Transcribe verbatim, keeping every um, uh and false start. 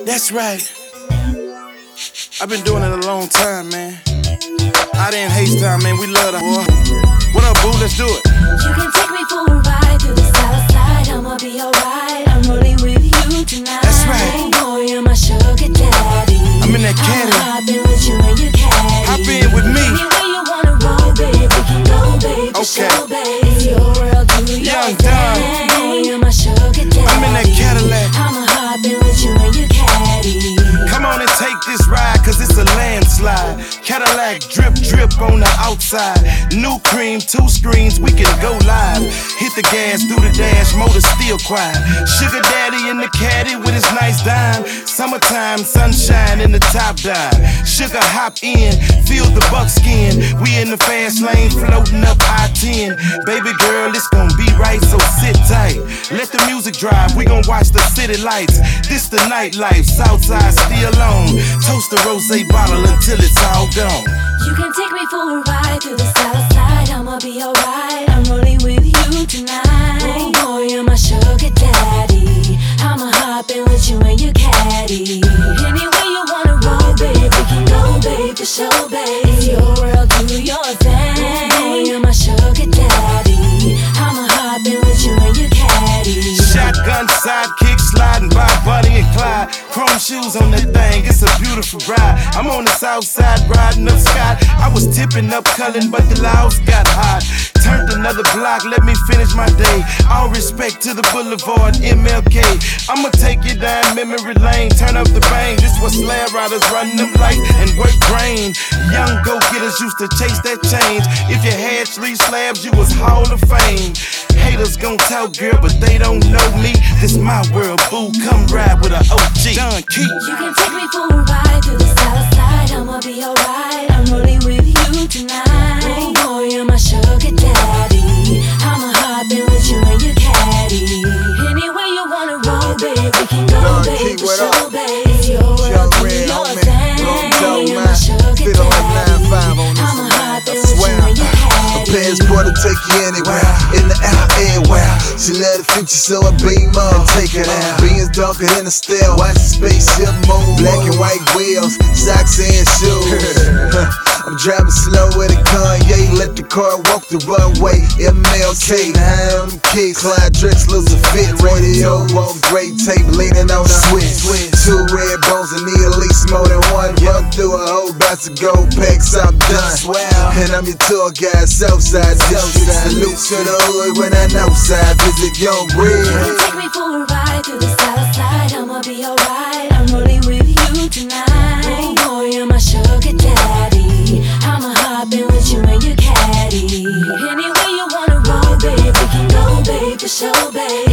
That's right. I've been doing it a long time, man. I didn't hate time, man. We love the boy. What up, boo? Let's do it. You can take me for a ride through the south side. I'ma be alright. I'm rolling with you tonight. That's right. Hey boy, you're my sugar daddy. I'm in that caddy. I'ma hop in with you and your caddy. Hop in with me. Anywhere you wanna roll, babe, we can go, babe. For Okay. sure, babe. It's your world, do your Young thing. Don. Boy, you're my sugar daddy. I'm in that Cadillac. I'ma hop in with you and your caddy. Come on and take this ride, cause it's a landslide. Cadillac drip drip on the outside. New cream, two screens, we can go live. Hit the gas, do the dash, motor still quiet. Sugar daddy in the caddy with his nice dime. Summertime, sunshine in the top dive. Sugar hop in, feel the buckskin. We in the fast lane, floating up I ten. Baby girl, it's gonna be right, so sit tight. Let the music drive, we gon' watch the city lights. This the nightlife, Southside still on. Toast the rosé bottle until it's all gone. You can take me for a ride through the south side. I'ma be alright. I'm rolling with you tonight. Oh boy, you're my sugar daddy. I'ma hop in with you and your caddy. Anywhere you wanna roll, babe, we can go, babe, for sure, babe. It's your world, do your thing. Oh boy, you're my sugar daddy. I'ma hop in with you and your caddy. Shotgun sidekick sliding by Bonnie and Clyde. Chrome shoes on that thing, it's a beautiful ride. I'm on the south side riding up Scott. I was tipping up Cullen, but the louds got hot. Turned another block, let me finish my day. All respect to the boulevard, M L K. I'ma take you down memory lane, turn up the bang. This was slab riders running them lights and work brain. Young go-getters used to chase that change. If you had three slabs, you was Hall of Fame. Haters gon' talk, girl, but they don't know me. This my world, boo, come ride with a O G. Don Key. You can take me for a ride through the south side. I'ma be alright. I'm rolling with you tonight. Oh boy, you're my sugar daddy. I'ma hop in with you and your caddy. Anywhere you wanna roll, babe, we can go, Don babe, Key, for what sure, up? babe. It's your world, Young do Red, your homie. thing. Long Joe, You're man. my sugar Feeling like daddy. nine five on this I'ma one, hop man. in I with you swear. and your A caddy. passport to take you anywhere. In the air, everywhere. She love the future, so I beam up and take it out. Beans darker than a steel. Watch the spaceship move. Black and white wheels, socks and shoes. I'm driving slow with a Kanye. Let the car walk the runway. M L K, high on them kicks. Clyde Drexler's a fit. Radio on great tape, leaning on the switch. Two red bones and need at least more than one. Run through a whole box of gold packs, I'm done. And I'm your tour guide, Southside District. Salute to the hood when I know side. Visit Young You Red. can take me for a ride through the south side. I'ma be alright. I'm rolling with you tonight. Oh boy, you're my sugar daddy. I'ma hop in with you and your caddy. Anywhere you wanna roll, babe, we can go, babe, for sure, babe.